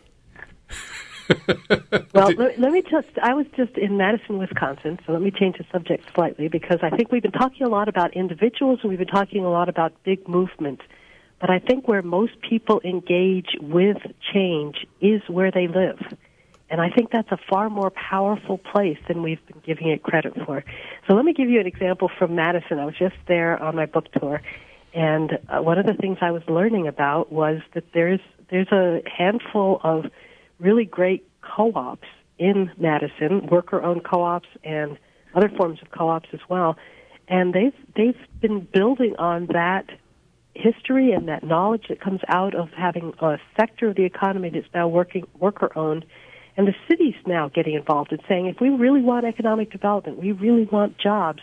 Well, let me I was just in Madison, Wisconsin, so let me change the subject slightly because I think we've been talking a lot about individuals and we've been talking a lot about big movements. But I think where most people engage with change is where they live. And I think that's a far more powerful place than we've been giving it credit for. So let me give you an example from Madison. I was just there on my book tour, and one of the things I was learning about was that there's a handful of really great co-ops in Madison, worker-owned co-ops and other forms of co-ops as well. And they've been building on that history and that knowledge that comes out of having a sector of the economy that's now worker-owned. And the city's now getting involved in saying, if we really want economic development, we really want jobs,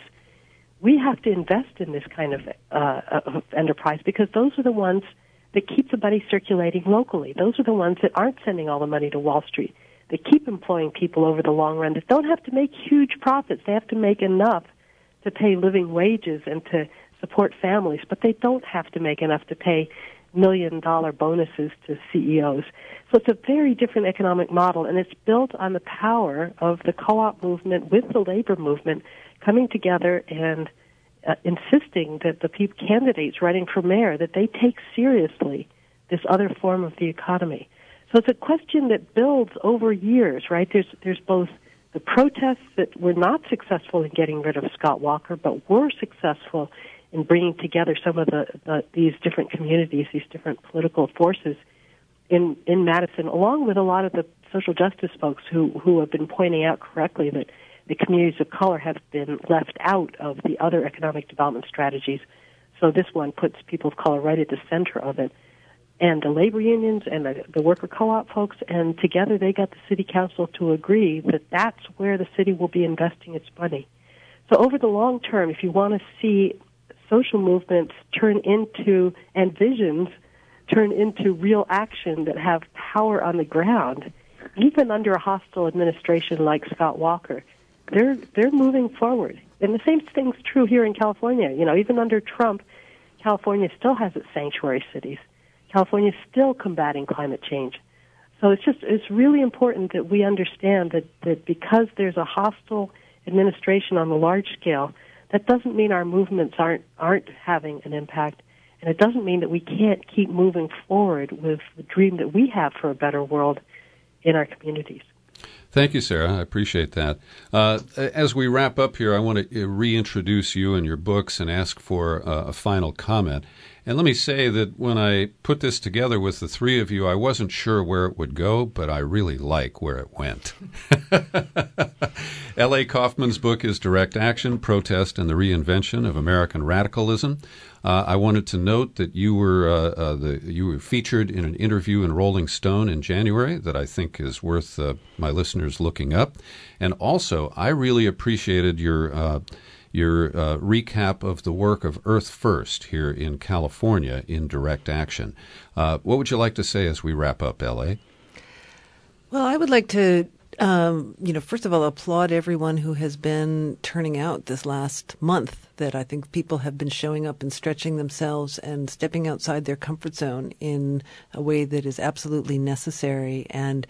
we have to invest in this kind of enterprise, because those are the ones that keep the money circulating locally. Those are the ones that aren't sending all the money to Wall Street. They keep employing people over the long run that don't have to make huge profits. They have to make enough to pay living wages and to support families, but they don't have to make enough to pay $1 million bonuses to CEOs. So it's a very different economic model, and it's built on the power of the co-op movement with the labor movement coming together and insisting that the candidates running for mayor, that they take seriously this other form of the economy. So it's a question that builds over years, right? There's both the protests that were not successful in getting rid of Scott Walker, but were successful in bringing together some of these different communities, these different political forces in Madison, along with a lot of the social justice folks who have been pointing out correctly that the communities of color have been left out of the other economic development strategies. So this one puts people of color right at the center of it. And the labor unions and the worker co-op folks, and together they got the city council to agree that that's where the city will be investing its money. So over the long term, if you want to see social movements turn into, and visions turn into real action that have power on the ground, even under a hostile administration like Scott Walker, they're moving forward. And the same thing's true here in California. You know, even under Trump, California still has its sanctuary cities. California is still combating climate change. So it's really important that we understand that because there's a hostile administration on the large scale, that doesn't mean our movements aren't having an impact, and it doesn't mean that we can't keep moving forward with the dream that we have for a better world in our communities. Thank you, Sarah. I appreciate that. As we wrap up here, I want to reintroduce you and your books and ask for a final comment. And let me say that when I put this together with the three of you, I wasn't sure where it would go, but I really like where it went. L.A. Kaufman's book is Direct Action, Protest, and the Reinvention of American Radicalism. I wanted to note that you were featured in an interview in Rolling Stone in January that I think is worth my listeners looking up. And also, I really appreciated your recap of the work of Earth First here in California in Direct Action. What would you like to say as we wrap up, L.A.? Well, I would like to first of all, applaud everyone who has been turning out this last month, that I think people have been showing up and stretching themselves and stepping outside their comfort zone in a way that is absolutely necessary. And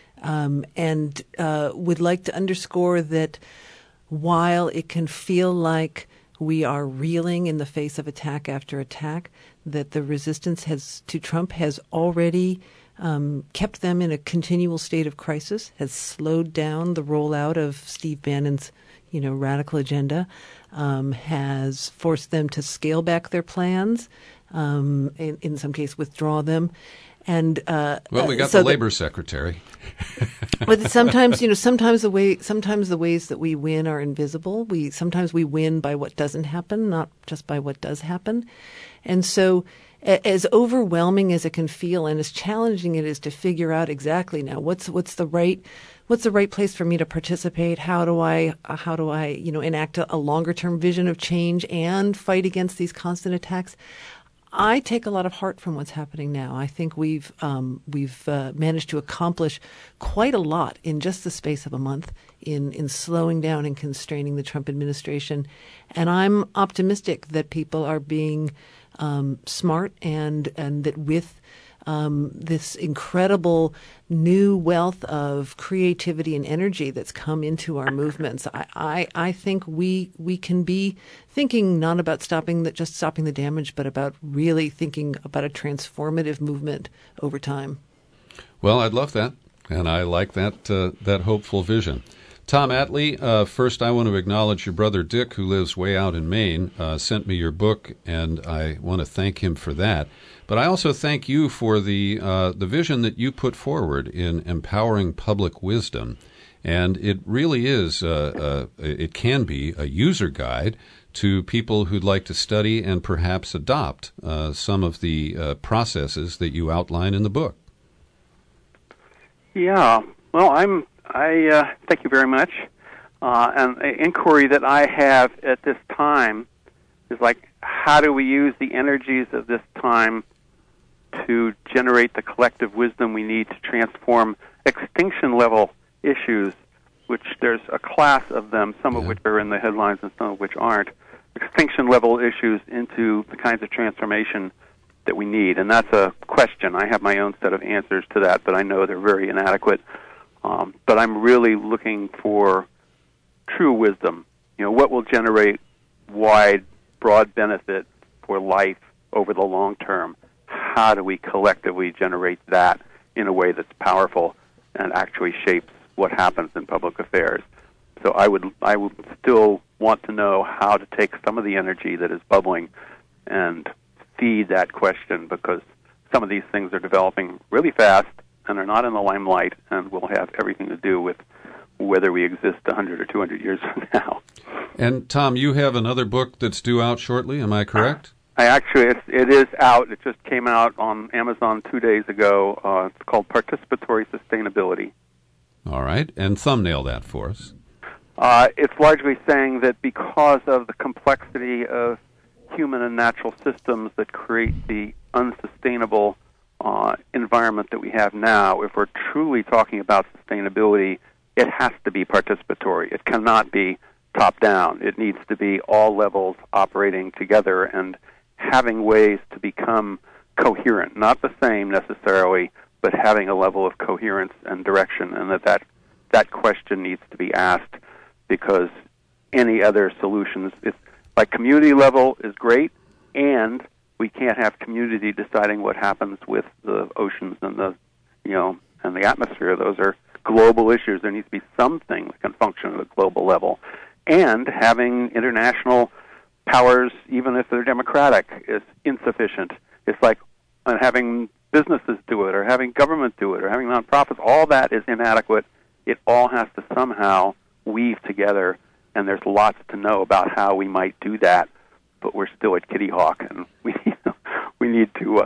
would like to underscore that while it can feel like we are reeling in the face of attack after attack, that the resistance to Trump has already kept them in a continual state of crisis, has slowed down the rollout of Steve Bannon's, radical agenda, has forced them to scale back their plans, in some cases withdraw them. And we got the labor secretary. But sometimes the ways that we win are invisible. Sometimes we win by what doesn't happen, not just by what does happen. And so, as overwhelming as it can feel, and as challenging it is to figure out exactly now what's the right place for me to participate? How do I enact a longer term vision of change and fight against these constant attacks? I take a lot of heart from what's happening now. I think we've managed to accomplish quite a lot in just the space of a month in slowing down and constraining the Trump administration. And I'm optimistic that people are being smart and that with this incredible new wealth of creativity and energy that's come into our movements, I think we can be thinking not about just stopping the damage, but about really thinking about a transformative movement over time. Well, I'd love that, and I like that hopeful vision. Tom Atlee, first I want to acknowledge your brother Dick, who lives way out in Maine, sent me your book, and I want to thank him for that. But I also thank you for the vision that you put forward in empowering public wisdom And it really is, it can be a user guide to people who'd like to study and perhaps adopt some of the processes that you outline in the book. Yeah. Well, I thank you very much. And the inquiry that I have at this time is like, how do we use the energies of this time to generate the collective wisdom we need to transform extinction-level issues, which there's a class of them, some of which are in the headlines and some of which aren't, extinction-level issues into the kinds of transformation that we need. And that's a question. I have my own set of answers to that, but I know they're very inadequate. But I'm really looking for true wisdom. You know, what will generate wide, broad benefit for life over the long term? How do we collectively generate that in a way that's powerful and actually shapes what happens in public affairs? So I would still want to know how to take some of the energy that is bubbling and feed that question, because some of these things are developing really fast and are not in the limelight and will have everything to do with whether we exist 100 or 200 years from now. And Tom, you have another book that's due out shortly, am I correct? It is out. It just came out on Amazon 2 days ago. It's called Participatory Sustainability. All right, and thumbnail that for us. It's largely saying that because of the complexity of human and natural systems that create the unsustainable environment that we have now, if we're truly talking about sustainability, it has to be participatory. It cannot be top-down. It needs to be all levels operating together and having ways to become coherent, not the same necessarily, but having a level of coherence and direction, and that question needs to be asked, because any other solutions, it's like community level is great, and we can't have community deciding what happens with the oceans and the atmosphere. Those are global issues. There needs to be something that can function at a global level, and having international powers, even if they're democratic, is insufficient. It's like having businesses do it, or having government do it, or having nonprofits. All that is inadequate. It all has to somehow weave together, and there's lots to know about how we might do that. But we're still at Kitty Hawk, and we need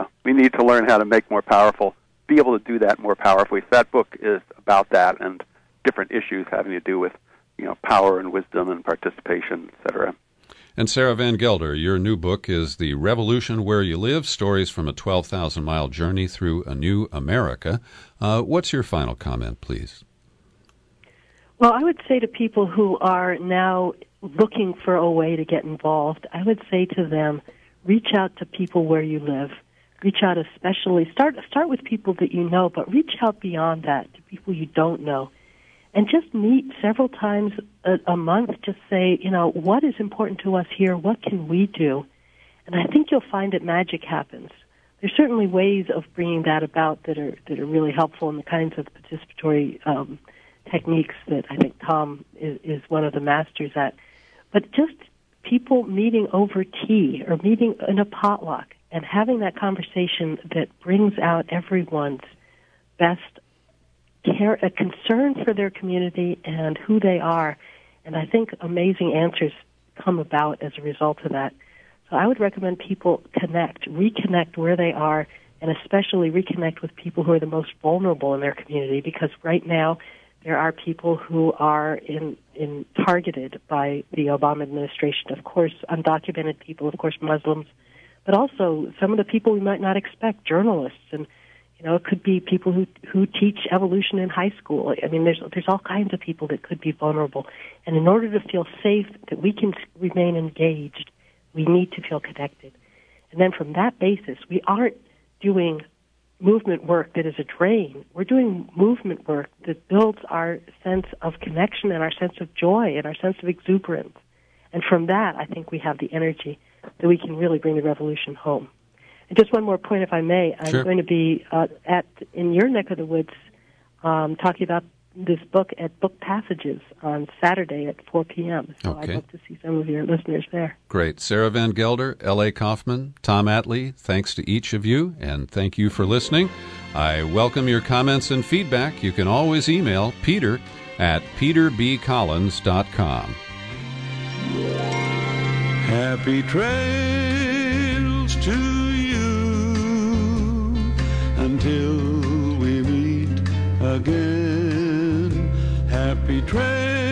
to learn how to make more powerful, be able to do that more powerfully. So that book is about that and different issues having to do with power and wisdom and participation, etc. And Sarah Van Gelder, your new book is The Revolution Where You Live, Stories from a 12,000-Mile Journey Through a New America. What's your final comment, please? Well, I would say to people who are now looking for a way to get involved, I would say to them, reach out to people where you live. Reach out especially, start with people that you know, but reach out beyond that to people you don't know. And just meet several times a month. Just say, what is important to us here? What can we do? And I think you'll find that magic happens. There's certainly ways of bringing that about that are really helpful, in the kinds of participatory techniques that I think Tom is one of the masters at. But just people meeting over tea or meeting in a potluck and having that conversation that brings out everyone's best care, a concern for their community and who they are. And I think amazing answers come about as a result of that. So I would recommend people reconnect where they are, and especially reconnect with people who are the most vulnerable in their community, because right now there are people who are targeted by the Obama administration. Of course, undocumented people, of course, Muslims, but also some of the people we might not expect, journalists, and it could be people who teach evolution in high school. I mean, there's all kinds of people that could be vulnerable. And in order to feel safe, that we can remain engaged, we need to feel connected. And then from that basis, we aren't doing movement work that is a drain. We're doing movement work that builds our sense of connection and our sense of joy and our sense of exuberance. And from that, I think we have the energy that we can really bring the revolution home. And just one more point, if I may. I'm Sure. going to be in your neck of the woods talking about this book at Book Passages on Saturday at 4 p.m. So Okay. I'd love to see some of your listeners there. Great. Sarah Van Gelder, L.A. Kaufman, Tom Atlee, thanks to each of you, and thank you for listening. I welcome your comments and feedback. You can always email Peter at peterbcollins.com. Happy trails to you until we meet again. Happy trails.